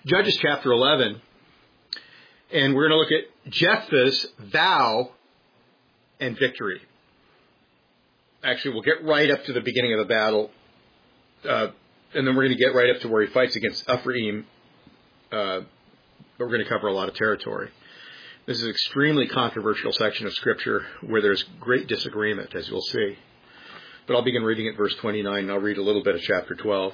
Judges chapter 11, and we're going to look at Jephthah's vow and victory. Actually, we'll get right up to the beginning of the battle, and then we're going to get right up to where he fights against Ephraim, but we're going to cover a lot of territory. This is an extremely controversial section of Scripture where there's great disagreement, as you'll see. But I'll begin reading at verse 29, and I'll read a little bit of chapter 12.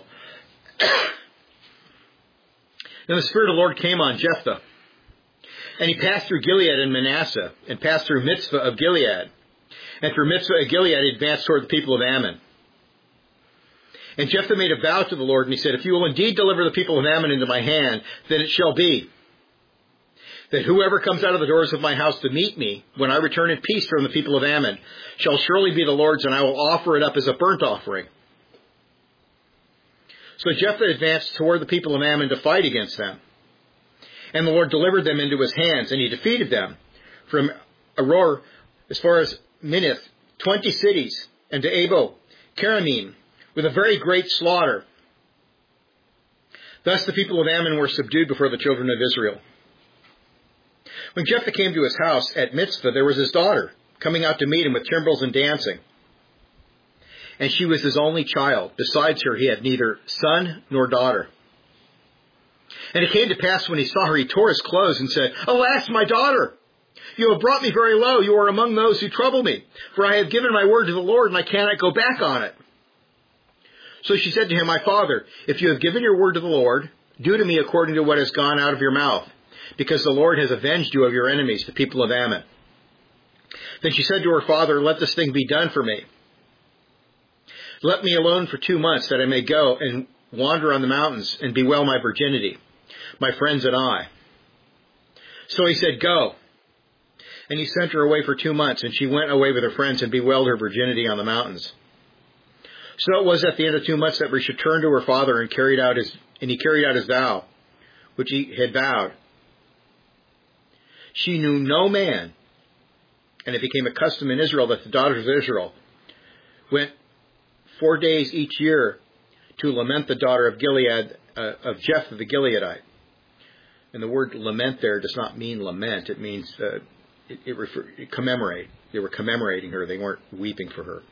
Then the Spirit of the Lord came on Jephthah, and he passed through Gilead and Manasseh, and passed through Mizpah of Gilead. And through Mizpah of Gilead he advanced toward the people of Ammon. And Jephthah made a vow to the Lord, and he said, if you will indeed deliver the people of Ammon into my hand, then it shall be that whoever comes out of the doors of my house to meet me, when I return in peace from the people of Ammon, shall surely be the Lord's, and I will offer it up as a burnt offering. So Jephthah advanced toward the people of Ammon to fight against them. And the Lord delivered them into his hands, and he defeated them from Aroer as far as Minnith, 20 cities, and to Abo, Karamim, with a very great slaughter. Thus the people of Ammon were subdued before the children of Israel. When Jephthah came to his house at Mizpah, there was his daughter coming out to meet him with timbrels and dancing. And she was his only child. Besides her, he had neither son nor daughter. And it came to pass when he saw her, he tore his clothes and said, Alas, my daughter! You have brought me very low. You are among those who trouble me. For I have given my word to the Lord, and I cannot go back on it. So she said to him, My father, if you have given your word to the Lord, do to me according to what has gone out of your mouth, because the Lord has avenged you of your enemies, the people of Ammon. Then she said to her father, Let this thing be done for me. Let me alone for 2 months, that I may go and wander on the mountains and bewail my virginity, my friends and I. So he said, Go. And he sent her away for 2 months, and she went away with her friends and bewailed her virginity on the mountains. So it was at the end of 2 months that she returned to her father and he carried out his vow, which he had vowed. She knew no man, and it became a custom in Israel that the daughters of Israel went 4 days each year to lament the daughter of Gilead, of Jephthah the Gileadite. And the word lament there does not mean lament. It means commemorate. They were commemorating her. They weren't weeping for her.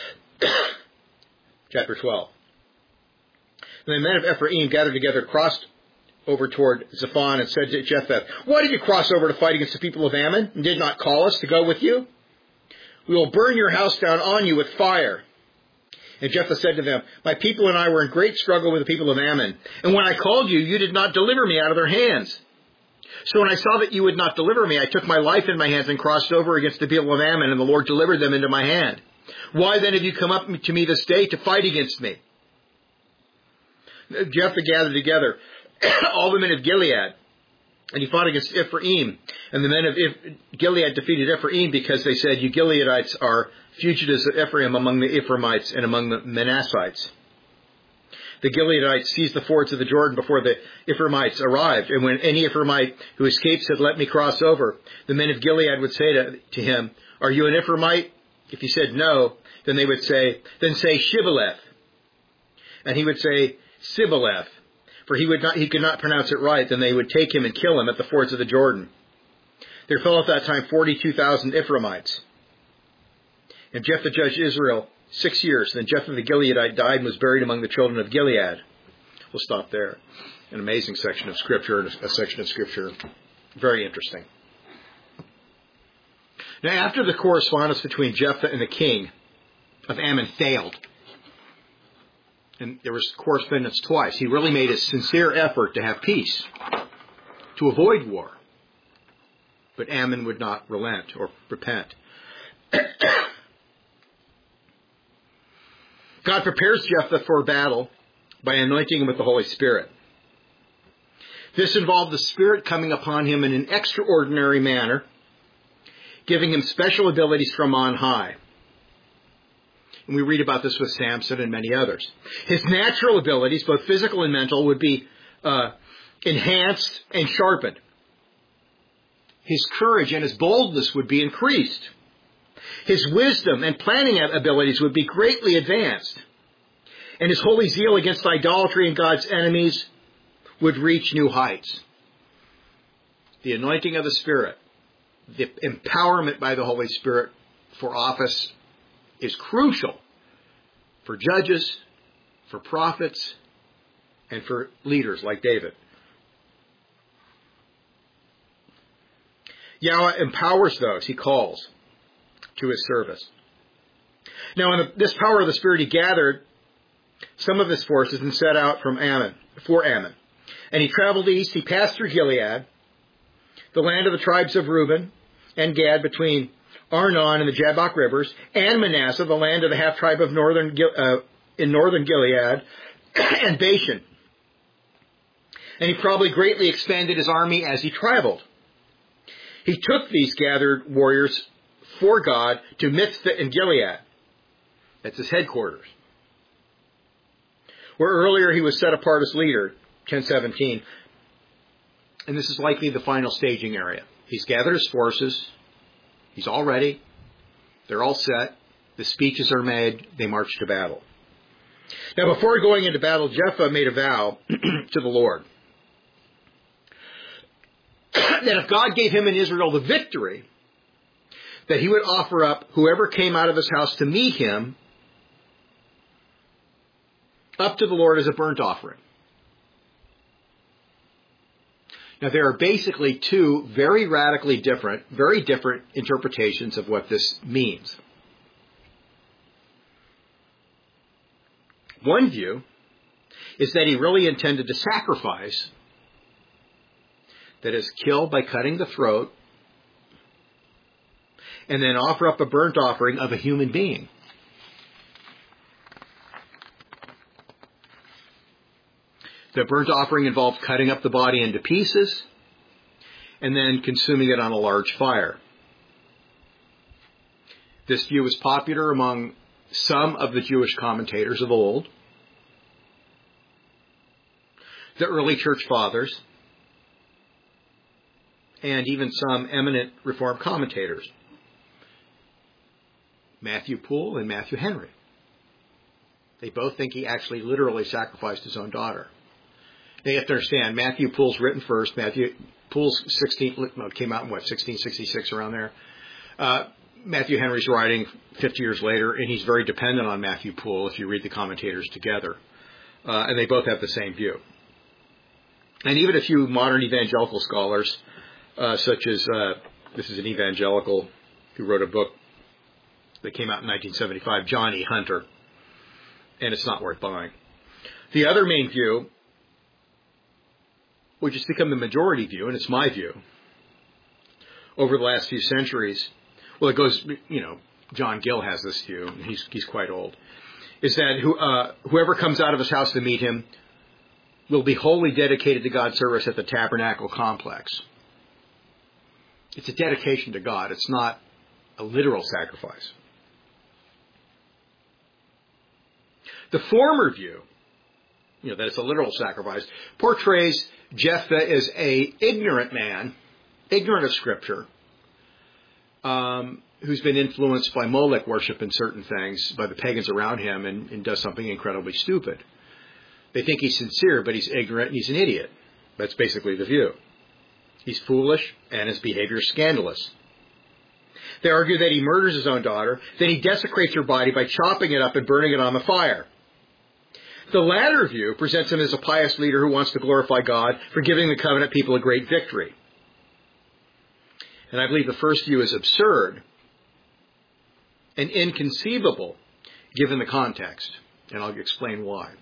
Chapter 12. And the men of Ephraim gathered together, crossed over toward Zephon, and said to Jephthah, Why did you cross over to fight against the people of Ammon, and did not call us to go with you? We will burn your house down on you with fire. And Jephthah said to them, My people and I were in great struggle with the people of Ammon, and when I called you, you did not deliver me out of their hands. So when I saw that you would not deliver me, I took my life in my hands and crossed over against the people of Ammon, and the Lord delivered them into my hand. Why then have you come up to me this day to fight against me? Jephthah gathered together all the men of Gilead, and he fought against Ephraim. And the men of Gilead defeated Ephraim because they said, You Gileadites are fugitives of Ephraim among the Ephraimites and among the Manassites. The Gileadites seized the fords of the Jordan before the Ephraimites arrived. And when any Ephraimite who escaped said, Let me cross over, the men of Gilead would say to him, Are you an Ephraimite? If he said no, then they would say, Then say Shibboleth. And he would say Sibboleth. For he could not pronounce it right. Then they would take him and kill him at the fords of the Jordan. There fell at that time 42,000 Ephraimites. And Jephthah judged Israel 6 years. Then Jephthah the Gileadite died and was buried among the children of Gilead. We'll stop there. An amazing section of Scripture, a section of Scripture very interesting. Now, after the correspondence between Jephthah and the king of Ammon failed, and there was correspondence twice, he really made a sincere effort to have peace, to avoid war. But Ammon would not relent or repent. God prepares Jephthah for battle by anointing him with the Holy Spirit. This involved the Spirit coming upon him in an extraordinary manner, giving him special abilities from on high. And we read about this with Samson and many others. His natural abilities, both physical and mental, would be enhanced and sharpened. His courage and his boldness would be increased. His wisdom and planning abilities would be greatly advanced. And his holy zeal against idolatry and God's enemies would reach new heights. The anointing of the Spirit, the empowerment by the Holy Spirit for office is crucial for judges, for prophets, and for leaders like David. Yahweh empowers those he calls to his service. Now, in this power of the Spirit, he gathered some of his forces and set out for Ammon. And he traveled east. He passed through Gilead, the land of the tribes of Reuben and Gad between Arnon and the Jabbok rivers, and Manasseh, the land of the half-tribe of in northern Gilead, and Bashan. And he probably greatly expanded his army as he traveled. He took these gathered warriors for God to Mizpah in Gilead. That's his headquarters. Where earlier he was set apart as leader, 10:17. And this is likely the final staging area. He's gathered his forces. He's all ready. They're all set. The speeches are made. They march to battle. Now, before going into battle, Jephthah made a vow to the Lord that if God gave him and Israel the victory, that he would offer up whoever came out of his house to meet him up to the Lord as a burnt offering. Now, there are basically two very radically different, very different interpretations of what this means. One view is that he really intended to sacrifice, that is, kill by cutting the throat, and then offer up a burnt offering of a human being. The burnt offering involved cutting up the body into pieces and then consuming it on a large fire. This view was popular among some of the Jewish commentators of old, the early church fathers, and even some eminent Reformed commentators, Matthew Poole and Matthew Henry. They both think he actually literally sacrificed his own daughter. Now you have to understand, Matthew Poole's written first. Matthew Poole's came out in 1666, around there. Matthew Henry's writing 50 years later, and he's very dependent on Matthew Poole if you read the commentators together. And they both have the same view. And even a few modern evangelical scholars, such as, this is an evangelical who wrote a book that came out in 1975, John E. Hunter, and it's not worth buying. The other main view, which has become the majority view, and it's my view, over the last few centuries, well, it goes, John Gill has this view, and he's quite old, is that whoever comes out of his house to meet him will be wholly dedicated to God's service at the tabernacle complex. It's a dedication to God. It's not a literal sacrifice. The former view, that it's a literal sacrifice, portrays Jephthah as an ignorant man, ignorant of Scripture, who's been influenced by Molech worship and certain things by the pagans around him and does something incredibly stupid. They think he's sincere, but he's ignorant and he's an idiot. That's basically the view. He's foolish and his behavior is scandalous. They argue that he murders his own daughter, then he desecrates her body by chopping it up and burning it on the fire. The latter view presents him as a pious leader who wants to glorify God for giving the covenant people a great victory. And I believe the first view is absurd and inconceivable given the context, and I'll explain why.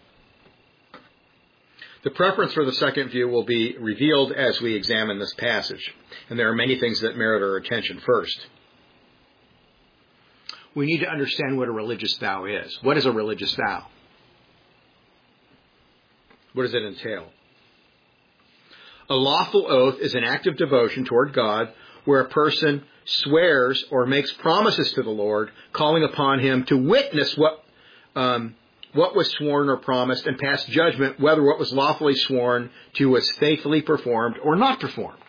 The preference for the second view will be revealed as we examine this passage, and there are many things that merit our attention first. We need to understand what a religious vow is. What is a religious vow? What does it entail? A lawful oath is an act of devotion toward God where a person swears or makes promises to the Lord, calling upon him to witness what was sworn or promised and pass judgment whether what was lawfully sworn to was faithfully performed or not performed.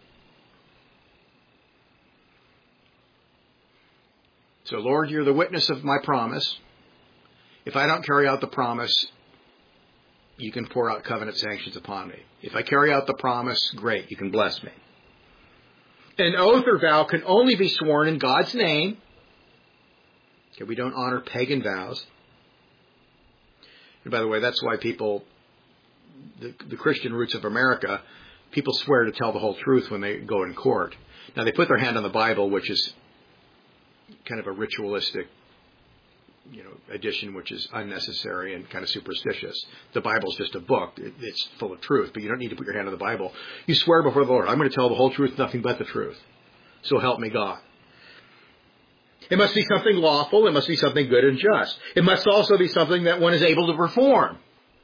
So, Lord, you're the witness of my promise. If I don't carry out the promise, you can pour out covenant sanctions upon me. If I carry out the promise, great, you can bless me. An oath or vow can only be sworn in God's name. Okay, we don't honor pagan vows. And by the way, that's why people, the Christian roots of America, people swear to tell the whole truth when they go in court. Now, they put their hand on the Bible, which is kind of a ritualistic, addition, which is unnecessary and kind of superstitious. The Bible's just a book. It's full of truth, but you don't need to put your hand on the Bible. You swear before the Lord, I'm going to tell the whole truth, nothing but the truth. So help me God. It must be something lawful. It must be something good and just. It must also be something that one is able to perform.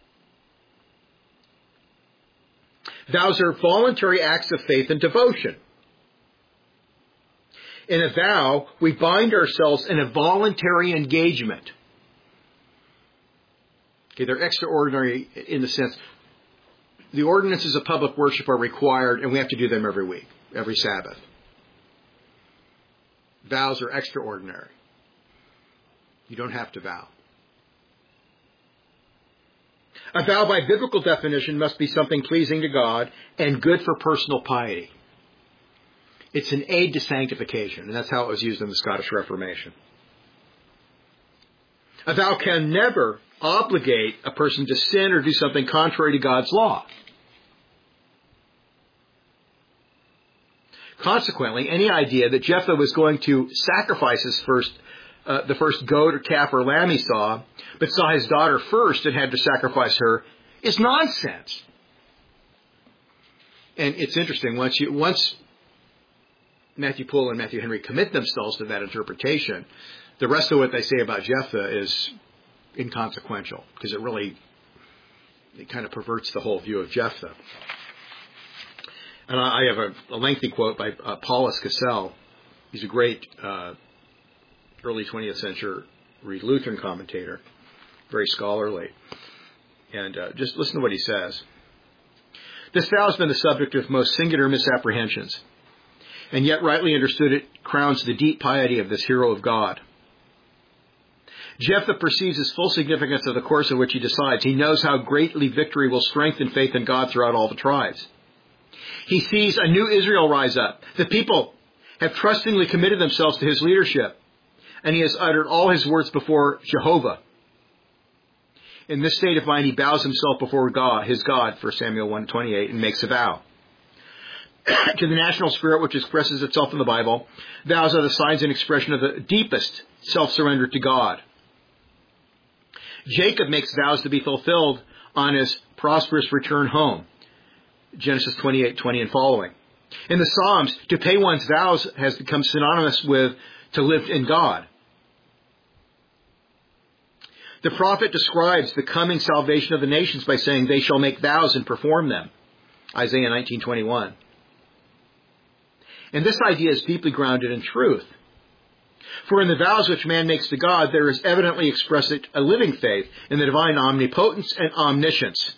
Vows are voluntary acts of faith and devotion. In a vow, we bind ourselves in a voluntary engagement. Okay, they're extraordinary in the sense, the ordinances of public worship are required, and we have to do them every week, every Sabbath. Vows are extraordinary. You don't have to vow. A vow by biblical definition must be something pleasing to God and good for personal piety. It's an aid to sanctification, and that's how it was used in the Scottish Reformation. A vow can never obligate a person to sin or do something contrary to God's law. Consequently, any idea that Jephthah was going to sacrifice the first goat or calf or lamb he saw, but saw his daughter first and had to sacrifice her, is nonsense. And it's interesting, once Matthew Poole and Matthew Henry commit themselves to that interpretation, the rest of what they say about Jephthah is inconsequential, because it kind of perverts the whole view of Jephthah. And I have a lengthy quote by Paulus Cassell. He's a great early 20th century Lutheran commentator, very scholarly. And just listen to what he says. This vow has been the subject of most singular misapprehensions, and yet rightly understood it crowns the deep piety of this hero of God. Jephthah perceives his full significance of the course in which he decides. He knows how greatly victory will strengthen faith in God throughout all the tribes. He sees a new Israel rise up. The people have trustingly committed themselves to his leadership, and he has uttered all his words before Jehovah. In this state of mind, he bows himself before God, his God, 1 Samuel 1:28, and makes a vow. To the national spirit which expresses itself in the Bible, vows are the signs and expression of the deepest self-surrender to God. Jacob makes vows to be fulfilled on his prosperous return home. Genesis 28:20 and following. In the Psalms, to pay one's vows has become synonymous with to live in God. The prophet describes the coming salvation of the nations by saying, they shall make vows and perform them. Isaiah 19:21. And this idea is deeply grounded in truth. For in the vows which man makes to God, there is evidently expressed a living faith in the divine omnipotence and omniscience.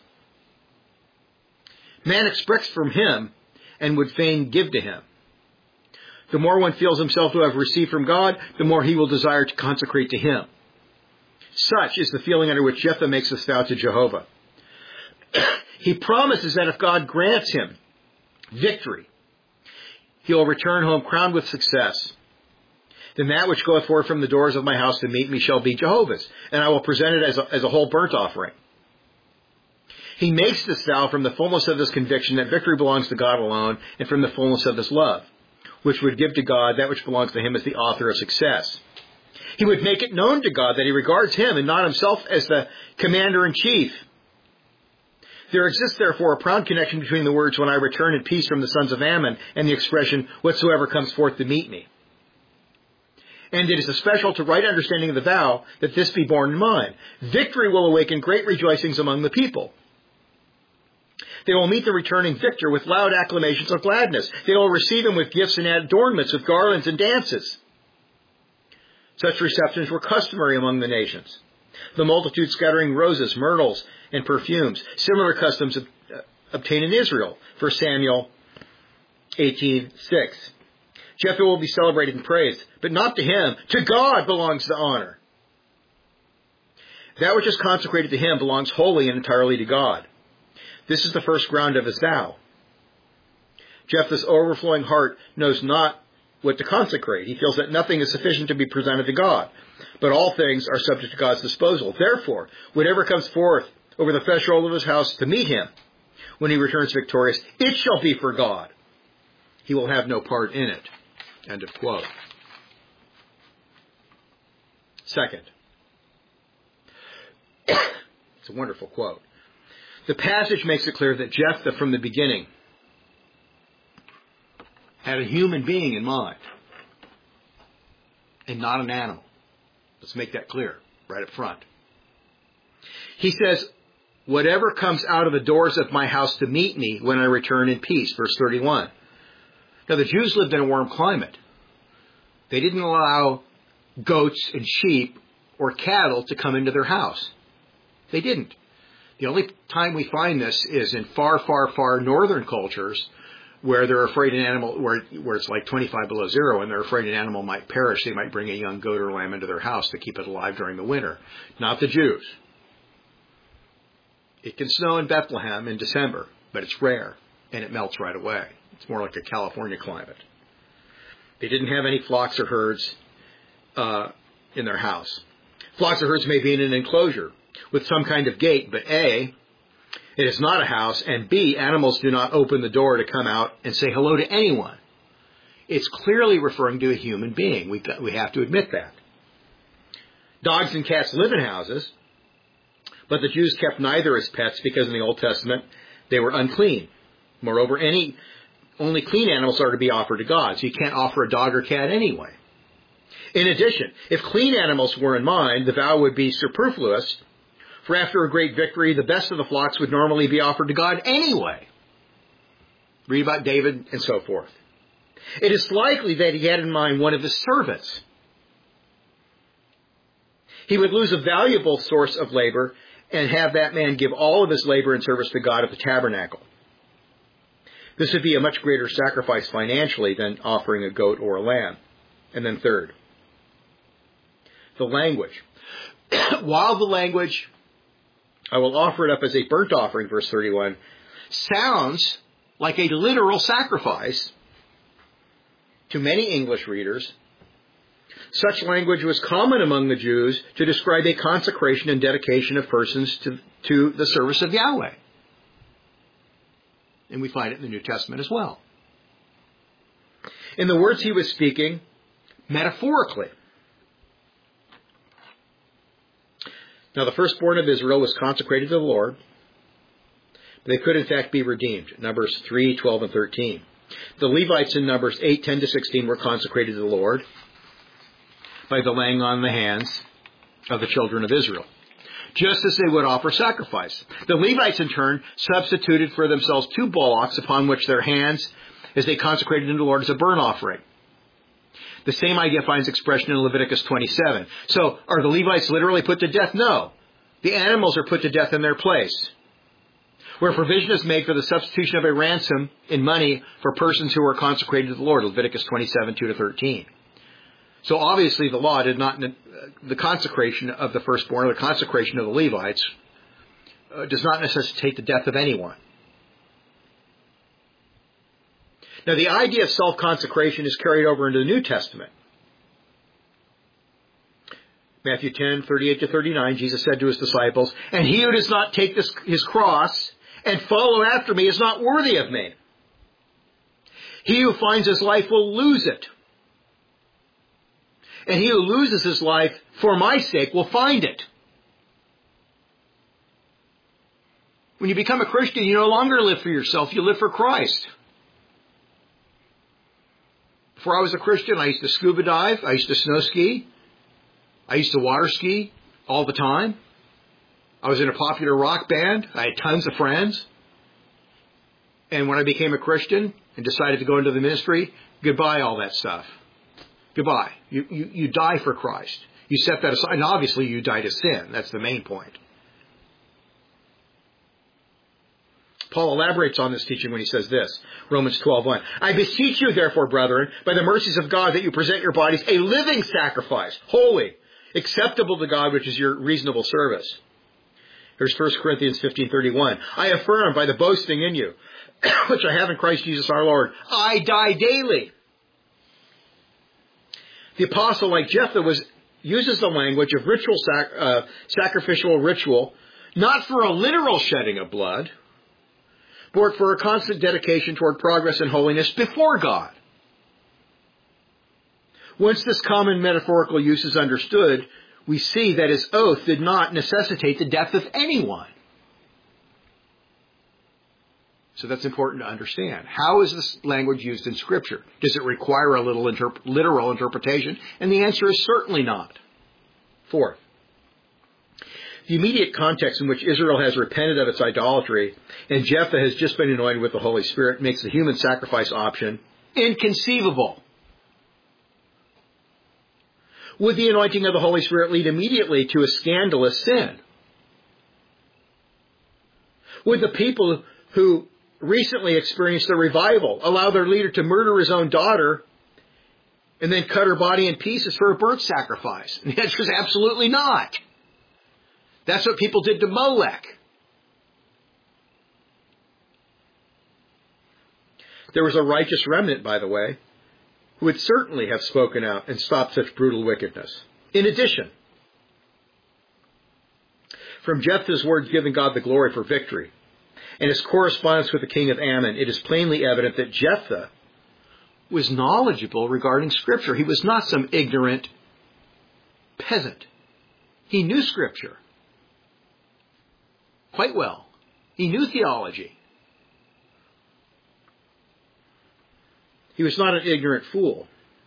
Man expects from him and would fain give to him. The more one feels himself to have received from God, the more he will desire to consecrate to him. Such is the feeling under which Jephthah makes this vow to Jehovah. He promises that if God grants him victory, he will return home crowned with success. Then that which goeth forth from the doors of my house to meet me shall be Jehovah's, and I will present it as a whole burnt offering. He makes this vow from the fullness of his conviction that victory belongs to God alone, and from the fullness of his love, which would give to God that which belongs to him as the author of success. He would make it known to God that he regards him and not himself as the commander-in-chief. There exists, therefore, a proud connection between the words, when I return in peace from the sons of Ammon, and the expression, whatsoever comes forth to meet me. And it is especial to right understanding of the vow that this be borne in mind. Victory will awaken great rejoicings among the people. They will meet the returning victor with loud acclamations of gladness. They will receive him with gifts and adornments, with garlands and dances. Such receptions were customary among the nations. The multitude scattering roses, myrtles, and perfumes. Similar customs obtained in Israel. 1 Samuel 18:6. Jephthah will be celebrated and praised, but not to him. To God belongs the honor. That which is consecrated to him belongs wholly and entirely to God. This is the first ground of his vow. Jephthah's overflowing heart knows not what to consecrate. He feels that nothing is sufficient to be presented to God, but all things are subject to God's disposal. Therefore, whatever comes forth over the threshold of his house to meet him when he returns victorious, it shall be for God. He will have no part in it. End of quote. Second, it's a wonderful quote. The passage makes it clear that Jephthah from the beginning had a human being in mind and not an animal. Let's make that clear right up front. He says, whatever comes out of the doors of my house to meet me when I return in peace, verse 31. Now, the Jews lived in a warm climate. They didn't allow goats and sheep or cattle to come into their house. They didn't. The only time we find this is in far, far, far northern cultures where they're afraid an animal, where it's like 25 below zero and they're afraid an animal might perish. They might bring a young goat or lamb into their house to keep it alive during the winter. Not the Jews. It can snow in Bethlehem in December, but it's rare and it melts right away. It's more like a California climate. They didn't have any flocks or herds in their house. Flocks or herds may be in an enclosure with some kind of gate, but A, it is not a house, and B, animals do not open the door to come out and say hello to anyone. It's clearly referring to a human being. We have to admit that. Dogs and cats live in houses, but the Jews kept neither as pets because in the Old Testament they were unclean. Moreover, only clean animals are to be offered to God, so you can't offer a dog or cat anyway. In addition, if clean animals were in mind, the vow would be superfluous, for after a great victory, the best of the flocks would normally be offered to God anyway. Read about David and so forth. It is likely that he had in mind one of his servants. He would lose a valuable source of labor and have that man give all of his labor and service to God at the tabernacle. This would be a much greater sacrifice financially than offering a goat or a lamb. And then third, the language. While the language, I will offer it up as a burnt offering, verse 31, sounds like a literal sacrifice to many English readers, such language was common among the Jews to describe a consecration and dedication of persons to the service of Yahweh. And we find it in the New Testament as well. In the words he was speaking, metaphorically. Now, the firstborn of Israel was consecrated to the Lord. They could, in fact, be redeemed. Numbers 3, 12, and 13. The Levites in Numbers 8, 10 to 16 were consecrated to the Lord by the laying on the hands of the children of Israel, just as they would offer sacrifice. The Levites, in turn, substituted for themselves 2 bullocks upon which their hands, as they consecrated unto the Lord, as a burnt offering. The same idea finds expression in Leviticus 27. So, are the Levites literally put to death? No. The animals are put to death in their place, where provision is made for the substitution of a ransom in money for persons who are consecrated to the Lord, Leviticus 27, 2 to 13. So obviously the law did not, the consecration of the firstborn, or the consecration of the Levites, does not necessitate the death of anyone. Now, the idea of self-consecration is carried over into the New Testament. Matthew 10, 38 to 39, Jesus said to his disciples, "And he who does not take his cross and follow after me is not worthy of me. He who finds his life will lose it. And he who loses his life for my sake will find it." When you become a Christian, you no longer live for yourself, you live for Christ. Before I was a Christian, I used to scuba dive, I used to snow ski, I used to water ski all the time. I was in a popular rock band, I had tons of friends. And when I became a Christian and decided to go into the ministry, goodbye all that stuff. Goodbye. You die for Christ. You set that aside. And obviously you die to sin. That's the main point. Paul elaborates on this teaching when he says this, Romans 12:1. "I beseech you, therefore, brethren, by the mercies of God, that you present your bodies a living sacrifice, holy, acceptable to God, which is your reasonable service. Here's 1 Corinthians 15:31. I affirm by the boasting in you, which I have in Christ Jesus our Lord, I die daily. The apostle, like Jephthah, uses the language of ritual sacrificial ritual, not for a literal shedding of blood, but for a constant dedication toward progress and holiness before God. Once this common metaphorical use is understood, we see that his oath did not necessitate the death of anyone. So that's important to understand. How is this language used in Scripture? Does it require a literal interpretation? And the answer is certainly not. Fourth, the immediate context in which Israel has repented of its idolatry and Jephthah has just been anointed with the Holy Spirit makes the human sacrifice option inconceivable. Would the anointing of the Holy Spirit lead immediately to a scandalous sin? Would the people who recently experienced a revival allow their leader to murder his own daughter and then cut her body in pieces for a burnt sacrifice? And the answer is absolutely not. That's what people did to Molech. There was a righteous remnant, by the way, who would certainly have spoken out and stopped such brutal wickedness. In addition, from Jephthah's words giving God the glory for victory and his correspondence with the king of Ammon, it is plainly evident that Jephthah was knowledgeable regarding Scripture. He was not some ignorant peasant. He knew Scripture quite well. He knew theology. He was not an ignorant fool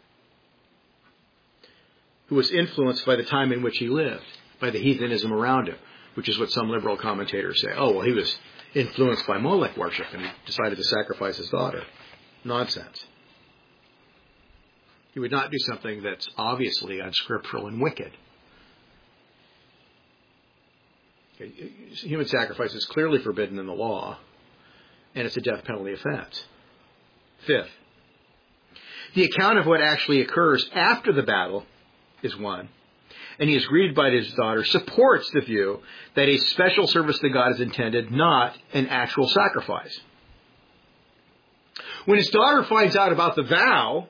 who was influenced by the time in which he lived, by the heathenism around him, which is what some liberal commentators say. Oh, well, he was influenced by Molech worship and he decided to sacrifice his daughter. Nonsense. He would not do something that's obviously unscriptural and wicked. Human sacrifice is clearly forbidden in the law, and it's a death penalty offense. Fifth, the account of what actually occurs after the battle is one, and he is greeted by his daughter, supports the view that a special service to God is intended, not an actual sacrifice. When his daughter finds out about the vow,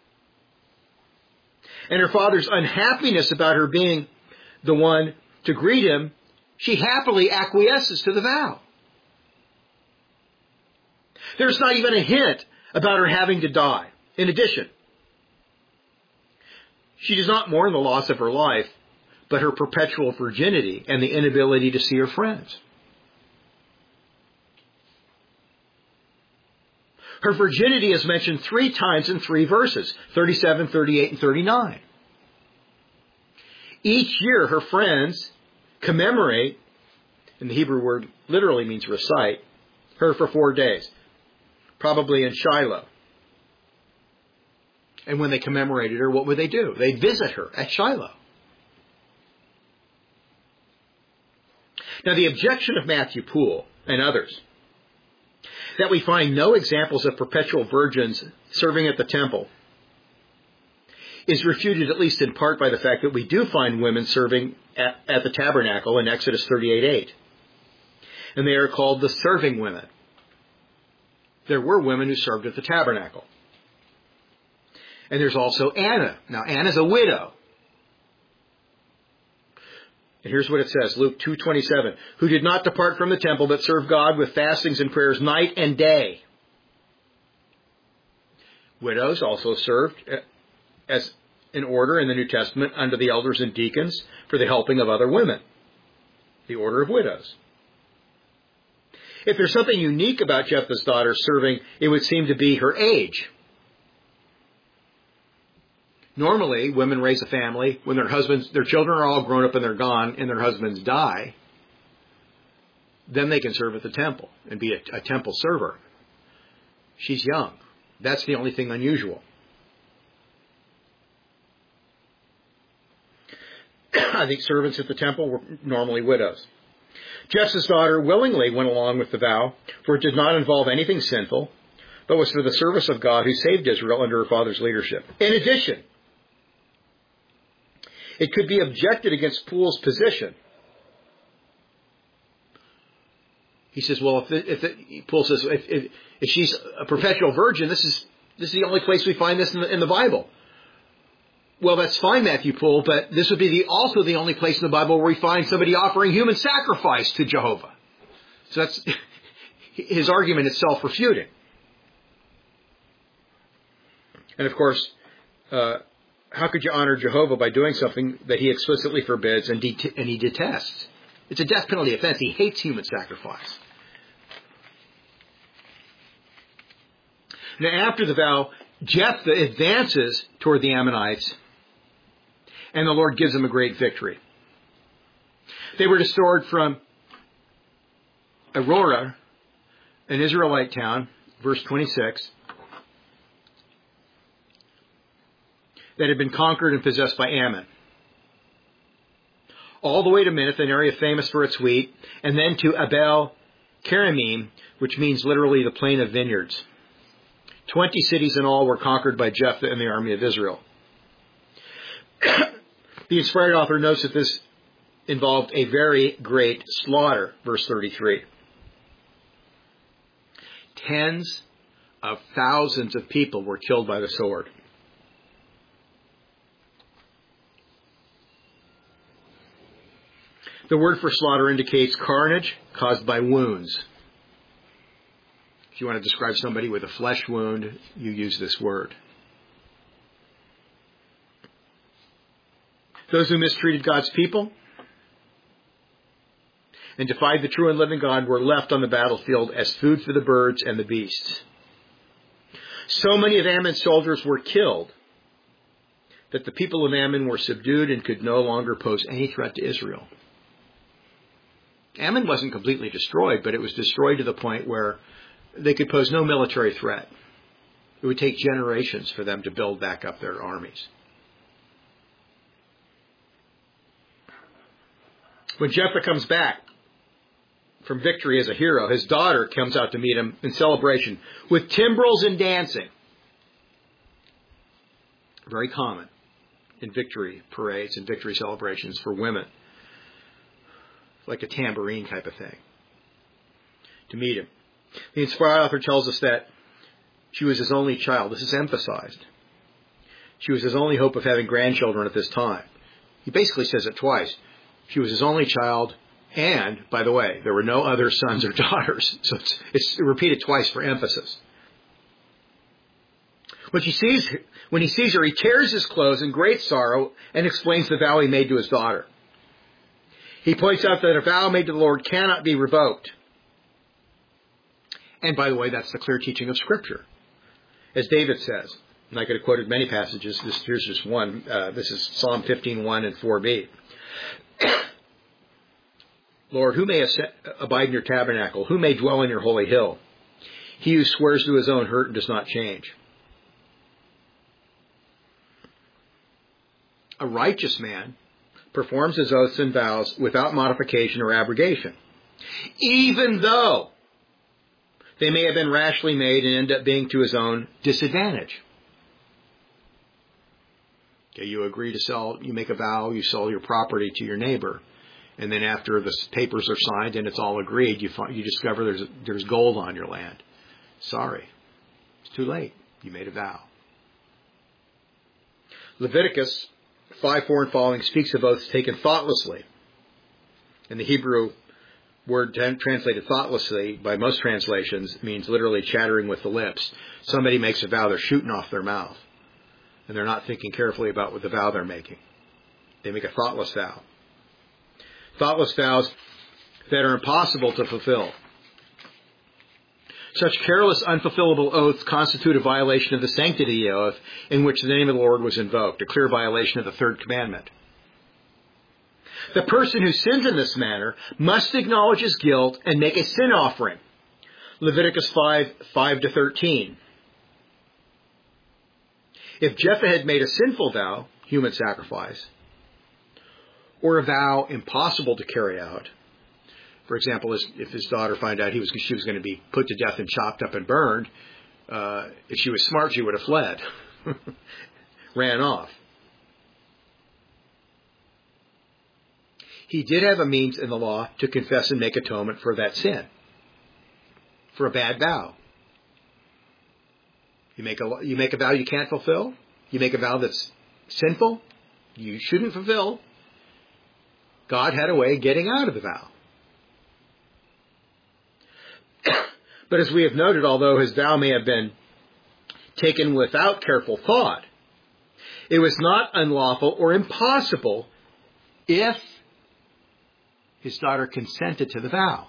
and her father's unhappiness about her being the one to greet him, she happily acquiesces to the vow. There's not even a hint about her having to die. In addition, she does not mourn the loss of her life, but her perpetual virginity and the inability to see her friends. Her virginity is mentioned 3 times in 3 verses, 37, 38, and 39. Each year, her friends commemorate, and the Hebrew word literally means recite, her for 4 days, probably in Shiloh. And when they commemorated her, what would they do? They'd visit her at Shiloh. Now, the objection of Matthew Poole and others that we find no examples of perpetual virgins serving at the temple is refuted at least in part by the fact that we do find women serving at the tabernacle in Exodus 38:8. And they are called the serving women. There were women who served at the tabernacle. And there's also Anna. Now, Anna's a widow. And here's what it says, Luke 2:27, who did not depart from the temple, but served God with fastings and prayers night and day. Widows also served as an order in the New Testament under the elders and deacons for the helping of other women. The order of widows. If there's something unique about Jephthah's daughter serving, it would seem to be her age. Normally, women raise a family when their children are all grown up and they're gone and their husbands die. Then they can serve at the temple and be a temple server. She's young. That's the only thing unusual. I think servants at the temple were normally widows. Jephthah's daughter willingly went along with the vow, for it did not involve anything sinful, but was for the service of God who saved Israel under her father's leadership. In addition, It could be objected against Poole's position. He says, well, Poole says, if she's a perpetual virgin, this is the only place we find this in the Bible. Well, that's fine, Matthew Poole, but this would be also the only place in the Bible where we find somebody offering human sacrifice to Jehovah. So that's his argument is self-refuting. And of course, how could you honor Jehovah by doing something that he explicitly forbids and he detests? It's a death penalty offense. He hates human sacrifice. Now, after the vow, Jephthah advances toward the Ammonites, and the Lord gives them a great victory. They were restored from Aurora, an Israelite town, verse 26, that had been conquered and possessed by Ammon, all the way to Minnith, an area famous for its wheat, and then to Abel Keramim, which means literally the plain of vineyards. 20 cities in all were conquered by Jephthah and the army of Israel. The inspired author notes that this involved a very great slaughter, verse 33. Tens of thousands of people were killed by the sword. The word for slaughter indicates carnage caused by wounds. If you want to describe somebody with a flesh wound, you use this word. Those who mistreated God's people and defied the true and living God were left on the battlefield as food for the birds and the beasts. So many of Ammon's soldiers were killed that the people of Ammon were subdued and could no longer pose any threat to Israel. Ammon wasn't completely destroyed, but it was destroyed to the point where they could pose no military threat. It would take generations for them to build back up their armies. When Jephthah comes back from victory as a hero, his daughter comes out to meet him in celebration with timbrels and dancing. Very common in victory parades and victory celebrations for women. Like a tambourine type of thing. To meet him. The inspired author tells us that she was his only child. This is emphasized. She was his only hope of having grandchildren at this time. He basically says it twice. She was his only child, and, by the way, there were no other sons or daughters. So it's repeated twice for emphasis. When he sees her, he tears his clothes in great sorrow and explains the vow he made to his daughter. He points out that a vow made to the Lord cannot be revoked. And by the way, that's the clear teaching of Scripture. As David says, and I could have quoted many passages, here's just one. This is Psalm 15:1 and 4b. Lord, who may abide in your tabernacle? Who may dwell in your holy hill? He who swears to his own hurt and does not change. A righteous man performs his oaths and vows without modification or abrogation, even though they may have been rashly made and end up being to his own disadvantage. Okay, you agree to sell, you make a vow, you sell your property to your neighbor, and then after the papers are signed and it's all agreed, you discover there's gold on your land. Sorry, it's too late. You made a vow. Leviticus 5:4 and following speaks of oaths taken thoughtlessly. And the Hebrew word translated thoughtlessly by most translations means literally chattering with the lips. Somebody makes a vow, they're shooting off their mouth. And they're not thinking carefully about what the vow they're making. They make a thoughtless vow. Thoughtless vows that are impossible to fulfill. Such careless, unfulfillable oaths constitute a violation of the sanctity of the oath in which the name of the Lord was invoked, a clear violation of the third commandment. The person who sins in this manner must acknowledge his guilt and make a sin offering. Leviticus 5:5-13. If Jephthah had made a sinful vow, human sacrifice, or a vow impossible to carry out, for example, if his daughter found out she was going to be put to death and chopped up and burned, if she was smart, she would have fled, ran off. he did have a means in the law to confess and make atonement for that sin, for a bad vow. You make a vow you can't fulfill. You make a vow that's sinful, you shouldn't fulfill. God had a way of getting out of the vow. But as we have noted, although his vow may have been taken without careful thought, it was not unlawful or impossible if his daughter consented to the vow.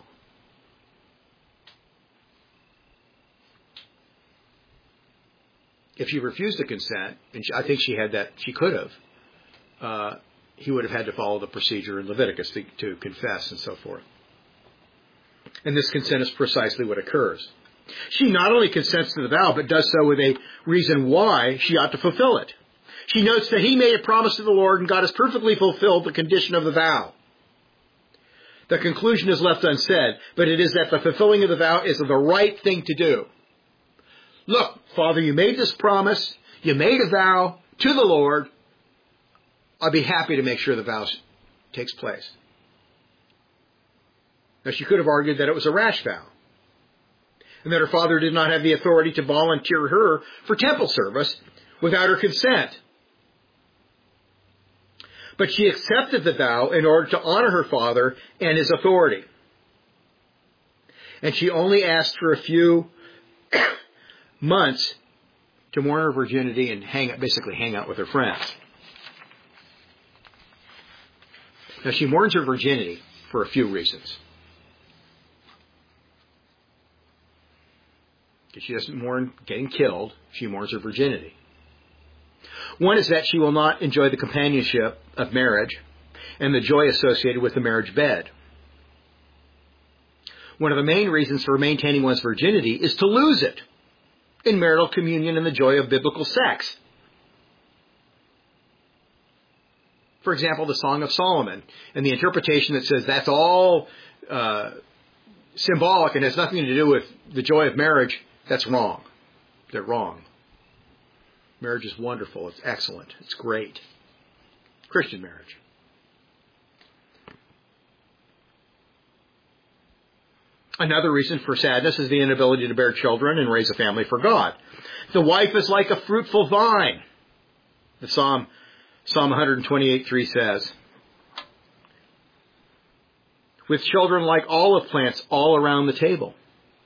If she refused to consent, and I think she could have, he would have had to follow the procedure in Leviticus to confess and so forth. And this consent is precisely what occurs. She not only consents to the vow, but does so with a reason why she ought to fulfill it. She notes that he made a promise to the Lord, and God has perfectly fulfilled the condition of the vow. The conclusion is left unsaid, but it is that the fulfilling of the vow is the right thing to do. Look, Father, you made this promise. You made a vow to the Lord. I'll be happy to make sure the vow takes place. Now, she could have argued that it was a rash vow, and that her father did not have the authority to volunteer her for temple service without her consent. But she accepted the vow in order to honor her father and his authority. And she only asked for a few months to mourn her virginity and basically hang out with her friends. Now, she mourns her virginity for a few reasons. She doesn't mourn getting killed. She mourns her virginity. One is that she will not enjoy the companionship of marriage and the joy associated with the marriage bed. One of the main reasons for maintaining one's virginity is to lose it in marital communion and the joy of biblical sex. For example, the Song of Solomon and the interpretation that says that's all symbolic and has nothing to do with the joy of marriage, that's wrong. They're wrong. Marriage is wonderful. It's excellent. It's great. Christian marriage. Another reason for sadness is the inability to bear children and raise a family for God. The wife is like a fruitful vine. The Psalm 128:3 says, with children like olive plants all around the table.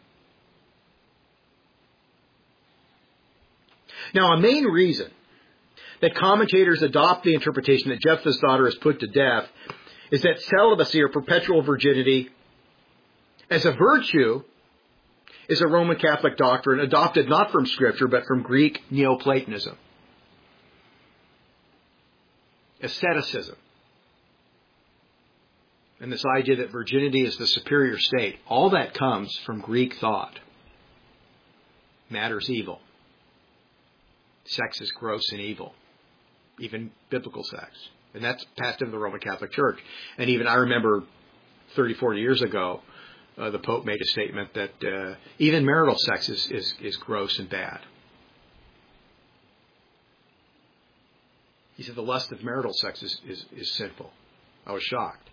Now, a main reason that commentators adopt the interpretation that Jephthah's daughter is put to death is that celibacy or perpetual virginity as a virtue is a Roman Catholic doctrine adopted not from Scripture but from Greek Neoplatonism. Asceticism. And this idea that virginity is the superior state, all that comes from Greek thought. Matter's evil. Sex is gross and evil. Even biblical sex. And that's passed into the Roman Catholic Church. And even I remember 30, 40 years ago, the Pope made a statement that even marital sex is gross and bad. He said the lust of marital sex is sinful. I was shocked.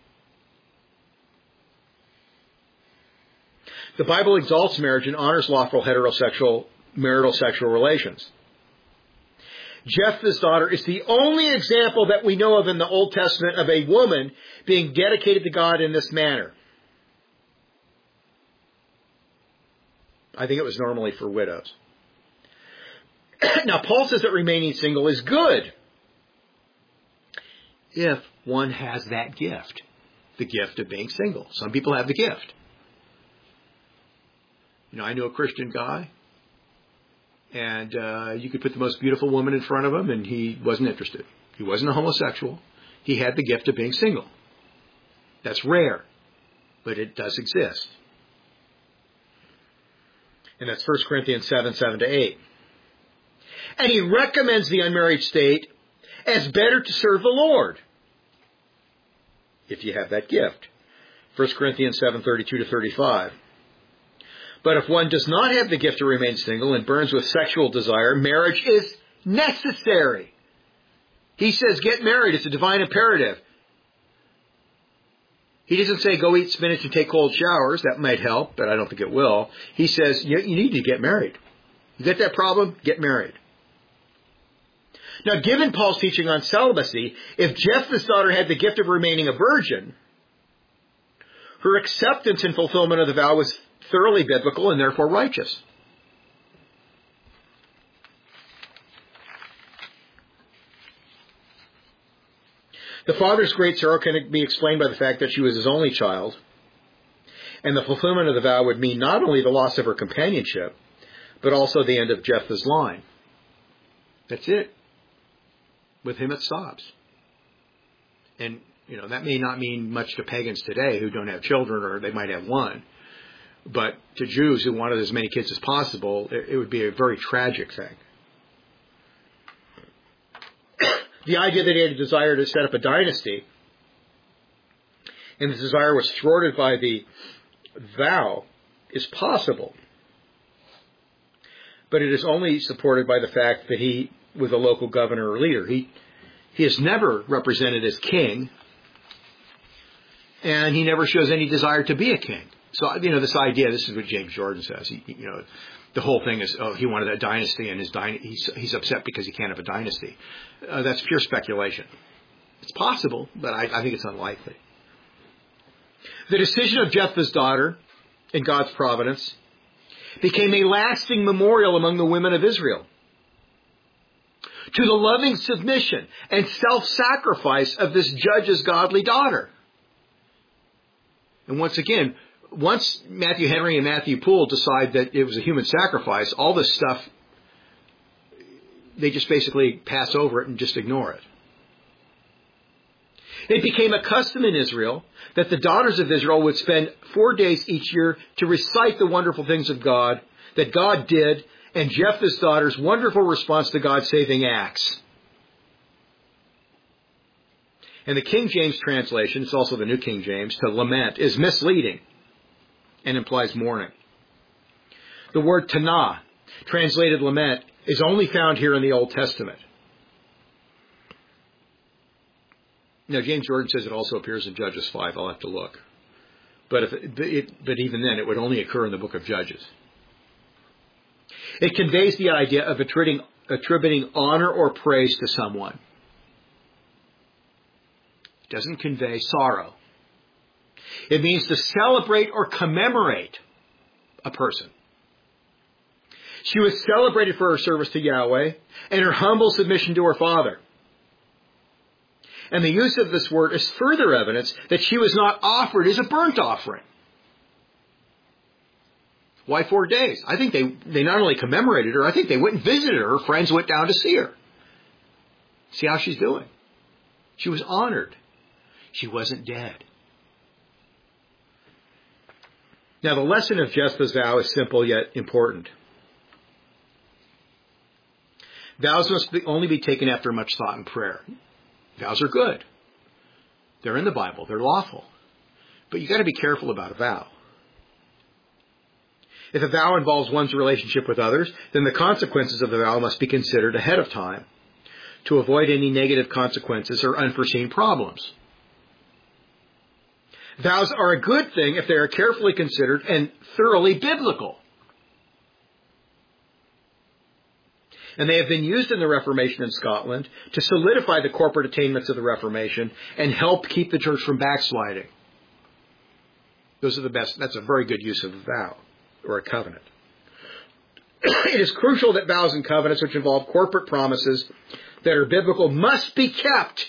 The Bible exalts marriage and honors lawful heterosexual marital sexual relations. Jephthah's daughter is the only example that we know of in the Old Testament of a woman being dedicated to God in this manner. I think it was normally for widows. Now, Paul says that remaining single is good if one has that gift, the gift of being single. Some people have the gift. You know, I knew a Christian guy, and you could put the most beautiful woman in front of him, and he wasn't interested. He wasn't a homosexual. He had the gift of being single. That's rare, but it does exist. And that's 1 Corinthians 7:7-8. And he recommends the unmarried state as better to serve the Lord, if you have that gift. 1 Corinthians 7:32-35. But if one does not have the gift to remain single and burns with sexual desire, marriage is necessary. He says get married. It's a divine imperative. He doesn't say go eat spinach and take cold showers. That might help, but I don't think it will. He says you need to get married. You get that problem? Get married. Now, given Paul's teaching on celibacy, if Jephthah's daughter had the gift of remaining a virgin, her acceptance and fulfillment of the vow was thoroughly biblical and therefore righteous. The father's great sorrow can be explained by the fact that she was his only child, and the fulfillment of the vow would mean not only the loss of her companionship, but also the end of Jephthah's line. That's it. With him it stops. And, that may not mean much to pagans today who don't have children, or they might have one. But to Jews who wanted as many kids as possible, it would be a very tragic thing. The idea that he had a desire to set up a dynasty, and the desire was thwarted by the vow, is possible. But it is only supported by the fact that he was a local governor or leader. He is never represented as king, and he never shows any desire to be a king. So, this idea, this is what James Jordan says. The whole thing is, he wanted a dynasty, and he's upset because he can't have a dynasty. That's pure speculation. It's possible, but I think it's unlikely. The decision of Jephthah's daughter, in God's providence, became a lasting memorial among the women of Israel to the loving submission and self-sacrifice of this judge's godly daughter. And once again, once Matthew Henry and Matthew Poole decide that it was a human sacrifice, all this stuff, they just basically pass over it and just ignore it. It became a custom in Israel that the daughters of Israel would spend 4 days each year to recite the wonderful things of God, that God did, and Jephthah's daughter's wonderful response to God's saving acts. And the King James translation, it's also the New King James, to lament, is misleading and implies mourning. The word tanah, translated lament, is only found here in the Old Testament. Now, James Jordan says it also appears in Judges 5. I'll have to look. But even then, it would only occur in the book of Judges. It conveys the idea of attributing honor or praise to someone. It doesn't convey sorrow. It means to celebrate or commemorate a person. She was celebrated for her service to Yahweh and her humble submission to her father. And the use of this word is further evidence that she was not offered as a burnt offering. Why 4 days? I think they not only commemorated her, I think they went and visited her. Her friends went down to see her. See how she's doing. She was honored. She wasn't dead. Now, the lesson of Jephthah's vow is simple yet important. Vows must only be taken after much thought and prayer. Vows are good. They're in the Bible. They're lawful. But you've got to be careful about a vow. If a vow involves one's relationship with others, then the consequences of the vow must be considered ahead of time to avoid any negative consequences or unforeseen problems. Vows are a good thing if they are carefully considered and thoroughly biblical. And they have been used in the Reformation in Scotland to solidify the corporate attainments of the Reformation and help keep the church from backsliding. Those are the best. That's a very good use of a vow or a covenant. It is crucial that vows and covenants which involve corporate promises that are biblical must be kept.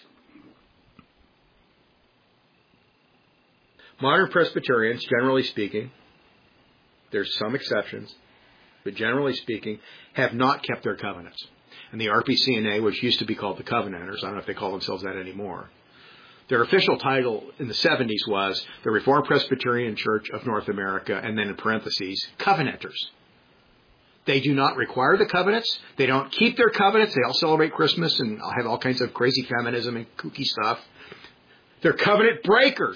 Modern Presbyterians, generally speaking, there's some exceptions, but generally speaking, have not kept their covenants. And the RPCNA, which used to be called the Covenanters, I don't know if they call themselves that anymore, their official title in the 70s was the Reformed Presbyterian Church of North America, and then in parentheses, Covenanters. They do not require the covenants. They don't keep their covenants. They all celebrate Christmas and have all kinds of crazy feminism and kooky stuff. They're covenant breakers.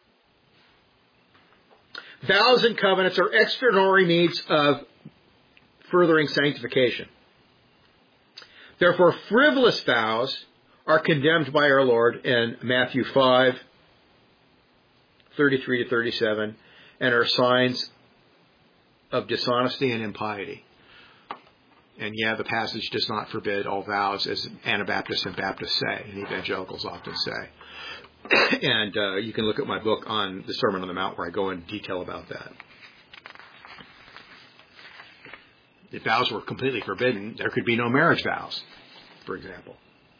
Vows and covenants are extraordinary means of furthering sanctification. Therefore, frivolous vows are condemned by our Lord in Matthew 5, 33 to 37, and are signs of dishonesty and impiety. And yeah, the passage does not forbid all vows, as Anabaptists and Baptists say, and evangelicals often say. And you can look at my book on the Sermon on the Mount where I go into detail about that. If vows were completely forbidden, there could be no marriage vows, for example.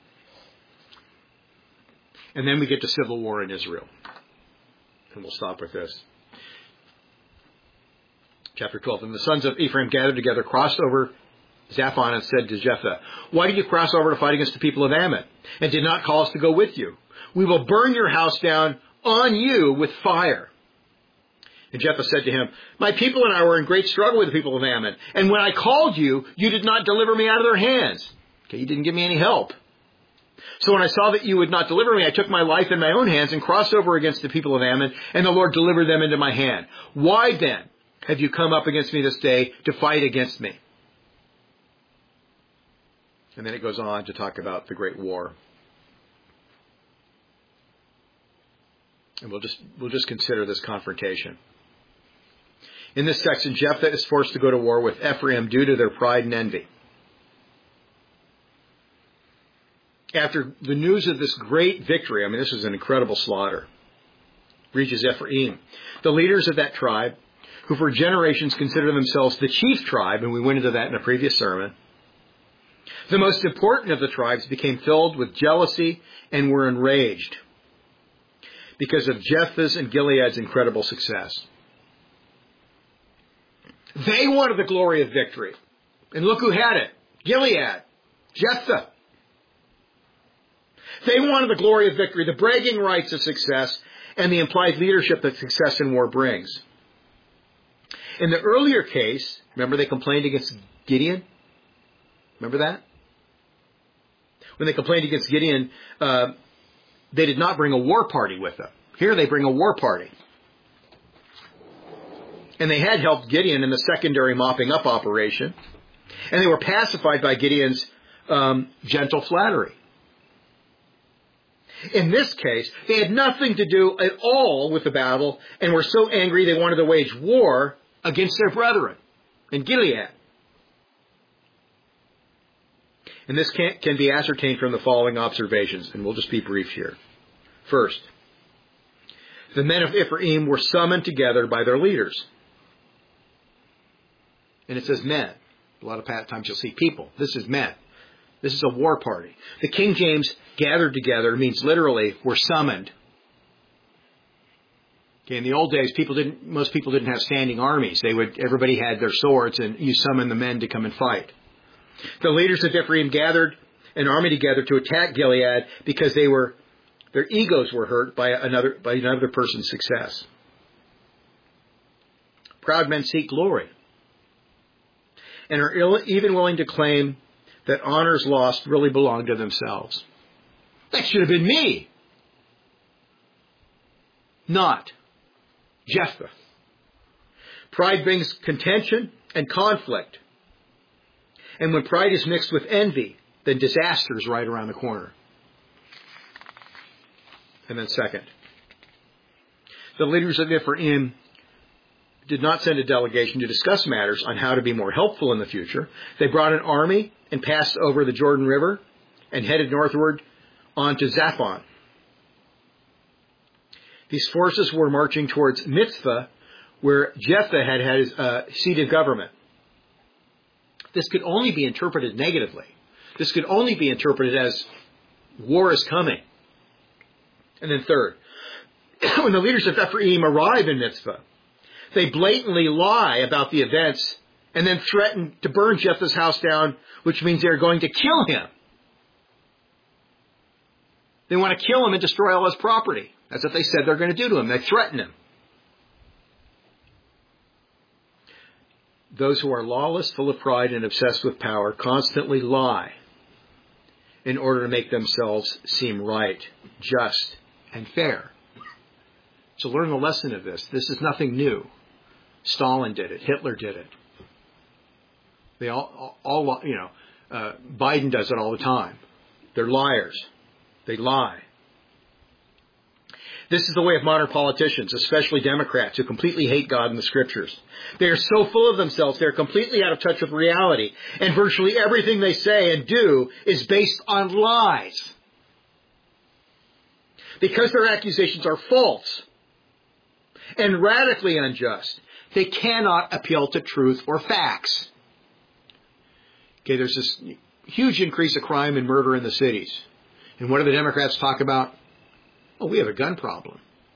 And then we get to civil war in Israel. And we'll stop with this. Chapter 12. And the sons of Ephraim gathered together, crossed over Zaphon, and said to Jephthah, "Why did you cross over to fight against the people of Ammon, and did not call us to go with you? We will burn your house down on you with fire." And Jephthah said to him, "My people and I were in great struggle with the people of Ammon, and when I called you, you did not deliver me out of their hands." Okay, you didn't give me any help. "So when I saw that you would not deliver me, I took my life in my own hands and crossed over against the people of Ammon, and the Lord delivered them into my hand. Why then have you come up against me this day to fight against me?" And then it goes on to talk about the great war. And we'll just consider this confrontation. In this section, Jephthah is forced to go to war with Ephraim due to their pride and envy. After the news of this great victory, I mean, this is an incredible slaughter, reaches Ephraim, the leaders of that tribe, who for generations consider themselves the chief tribe, and we went into that in a previous sermon, the most important of the tribes, became filled with jealousy and were enraged because of Jephthah's and Gilead's incredible success. They wanted the glory of victory. And look who had it. Gilead. Jephthah. They wanted the glory of victory, the bragging rights of success, and the implied leadership that success in war brings. In the earlier case, remember they complained against Gideon? Remember that? When they complained against Gideon, they did not bring a war party with them. Here they bring a war party. And they had helped Gideon in the secondary mopping up operation. And they were pacified by Gideon's gentle flattery. In this case, they had nothing to do at all with the battle and were so angry they wanted to wage war against their brethren in Gilead. And this can be ascertained from the following observations, and we'll just be brief here. First, the men of Ephraim were summoned together by their leaders. And it says men. A lot of times you'll see people. This is men. This is a war party. The King James gathered together means literally were summoned. Okay, in the old days, most people didn't have standing armies. Everybody had their swords, and you summoned the men to come and fight. The leaders of Ephraim gathered an army together to attack Gilead because their egos were hurt by another person's success. Proud men seek glory and are even willing to claim that honors lost really belong to themselves. That should have been me, not Jephthah. Pride brings contention and conflict. And when pride is mixed with envy, then disaster is right around the corner. And then second, the leaders of Ephraim did not send a delegation to discuss matters on how to be more helpful in the future. They brought an army and passed over the Jordan River and headed northward onto Zaphon. These forces were marching towards Mitzvah, where Jephthah had his seat of government. This could only be interpreted negatively. This could only be interpreted as war is coming. And then third, when the leaders of Ephraim arrive in Mitzvah, they blatantly lie about the events and then threaten to burn Jephthah's house down, which means they're going to kill him. They want to kill him and destroy all his property. That's what they said they're going to do to him. They threaten him. Those who are lawless, full of pride, and obsessed with power constantly lie in order to make themselves seem right, just, and fair. So learn the lesson of this. This is nothing new. Stalin did it. Hitler did it. They Biden does it all the time. They're liars. They lie. This is the way of modern politicians, especially Democrats, who completely hate God and the Scriptures. They are so full of themselves, they are completely out of touch with reality, and virtually everything they say and do is based on lies. Because their accusations are false and radically unjust, they cannot appeal to truth or facts. Okay, there's this huge increase of crime and murder in the cities. And what do the Democrats talk about? Oh, we have a gun problem.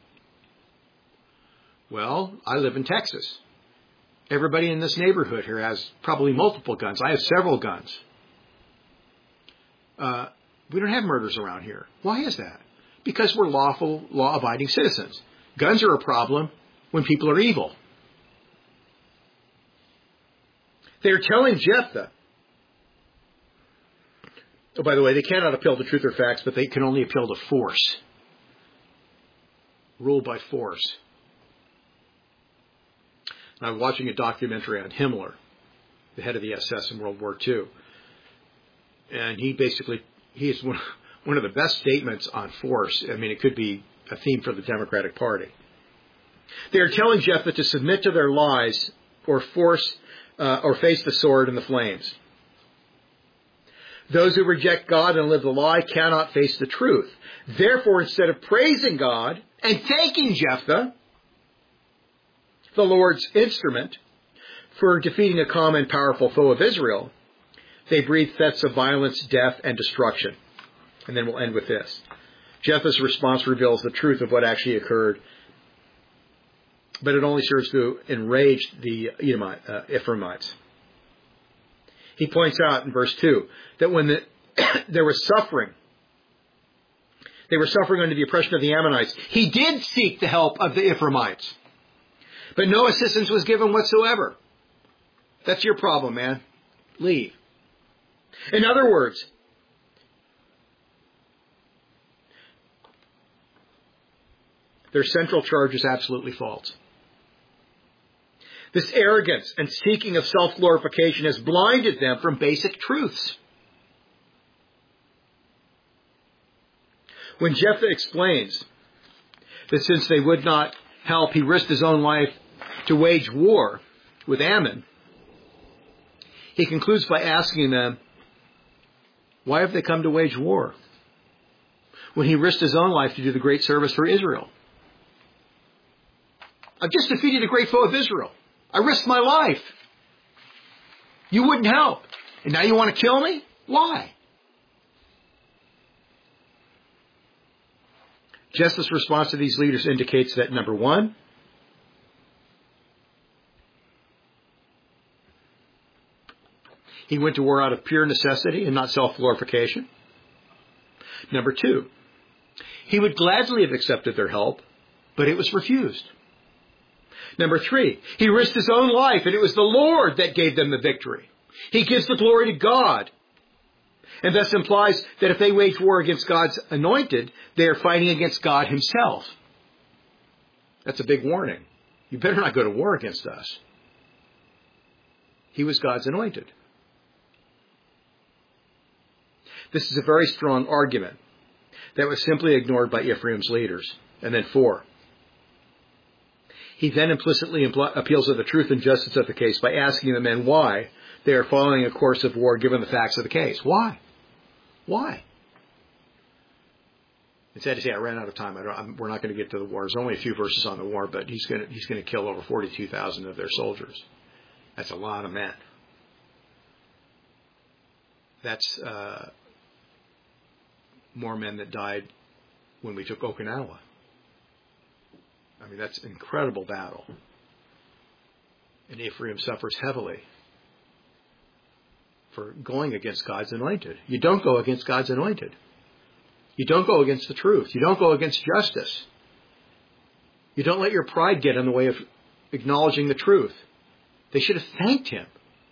Well, I live in Texas. Everybody in this neighborhood here has probably multiple guns. I have several guns. We don't have murders around here. Why is that? Because we're lawful, law-abiding citizens. Guns are a problem when people are evil. They're telling Jephthah, oh, by the way, they cannot appeal to truth or facts, but they can only appeal to force. Rule by force. And I'm watching a documentary on Himmler, the head of the SS in World War II. And he is one of the best statements on force. I mean, it could be a theme for the Democratic Party. They are telling Jephthah to submit to their lies or face the sword and the flames. Those who reject God and live the lie cannot face the truth. Therefore, instead of praising God and thanking Jephthah, the Lord's instrument, for defeating a common powerful foe of Israel, they breathe threats of violence, death, and destruction. And then we'll end with this. Jephthah's response reveals the truth of what actually occurred, but it only serves to enrage the Ephraimites. He points out in verse 2 that when there was suffering, they were suffering under the oppression of the Ammonites. He did seek the help of the Ephraimites, but no assistance was given whatsoever. That's your problem, man. Leave. In other words, their central charge is absolutely false. This arrogance and seeking of self-glorification has blinded them from basic truths. When Jephthah explains that since they would not help, he risked his own life to wage war with Ammon, he concludes by asking them, why have they come to wage war when he risked his own life to do the great service for Israel? I've just defeated a great foe of Israel. I risked my life. You wouldn't help. And now you want to kill me? Why? Jephthah's response to these leaders indicates that, number one, he went to war out of pure necessity and not self-glorification. Number two, he would gladly have accepted their help, but it was refused. Number three, he risked his own life, and it was the Lord that gave them the victory. He gives the glory to God, and thus implies that if they wage war against God's anointed, they are fighting against God himself. That's a big warning. You better not go to war against us. He was God's anointed. This is a very strong argument that was simply ignored by Ephraim's leaders. And then 4. He then implicitly appeals to the truth and justice of the case by asking the men why they are following a course of war given the facts of the case. Why? Why? It's sad to say I ran out of time. We're not going to get to the war. There's only a few verses on the war, but he's going to kill over 42,000 of their soldiers. That's a lot of men. That's more men that died when we took Okinawa. I mean, that's an incredible battle. And Ephraim suffers heavily for going against God's anointed. You don't go against God's anointed. You don't go against the truth. You don't go against justice. You don't let your pride get in the way of acknowledging the truth. They should have thanked him.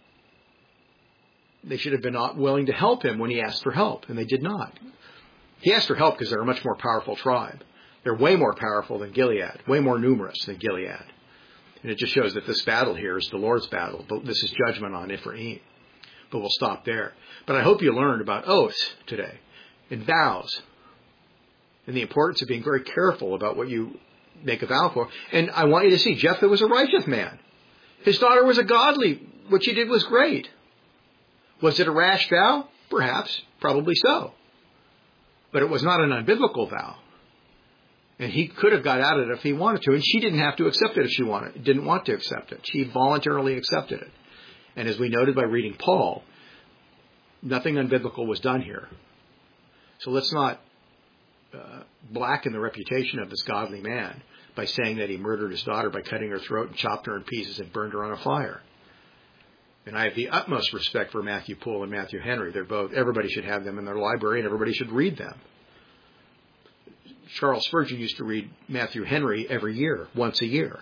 They should have been willing to help him when he asked for help, and they did not. He asked for help because they're a much more powerful tribe. They're way more powerful than Gilead, way more numerous than Gilead. And it just shows that this battle here is the Lord's battle. But this is judgment on Ephraim. But we'll stop there. But I hope you learned about oaths today and vows. and the importance of being very careful about what you make a vow for. And I want you to see, Jephthah was a righteous man. His daughter was a godly. What she did was great. Was it a rash vow? Perhaps. Probably so. But it was not an unbiblical vow. And he could have got out of it if he wanted to. And she didn't have to accept it if she didn't want to accept it. She voluntarily accepted it. And as we noted by reading Paul, nothing unbiblical was done here. So let's not blacken the reputation of this godly man by saying that he murdered his daughter by cutting her throat and chopped her in pieces and burned her on a fire. And I have the utmost respect for Matthew Poole and Matthew Henry. Everybody should have them in their library and everybody should read them. Charles Spurgeon used to read Matthew Henry every year, once a year.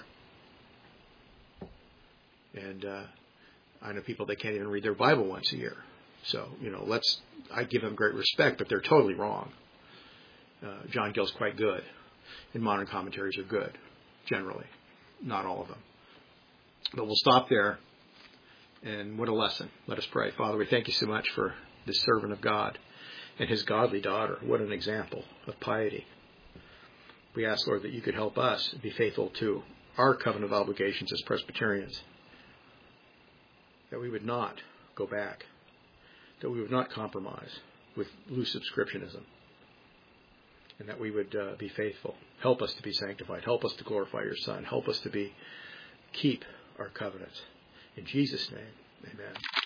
And I know people that can't even read their Bible once a year. So, I give them great respect, but they're totally wrong. John Gill's quite good. And modern commentaries are good, generally. Not all of them. But we'll stop there. And what a lesson. Let us pray. Father, we thank you so much for this servant of God and his godly daughter. What an example of piety. We ask, Lord, that you could help us be faithful to our covenant of obligations as Presbyterians. That we would not go back. That we would not compromise with loose subscriptionism. And that we would be faithful. Help us to be sanctified. Help us to glorify your Son. Help us to keep our covenants. In Jesus' name, amen.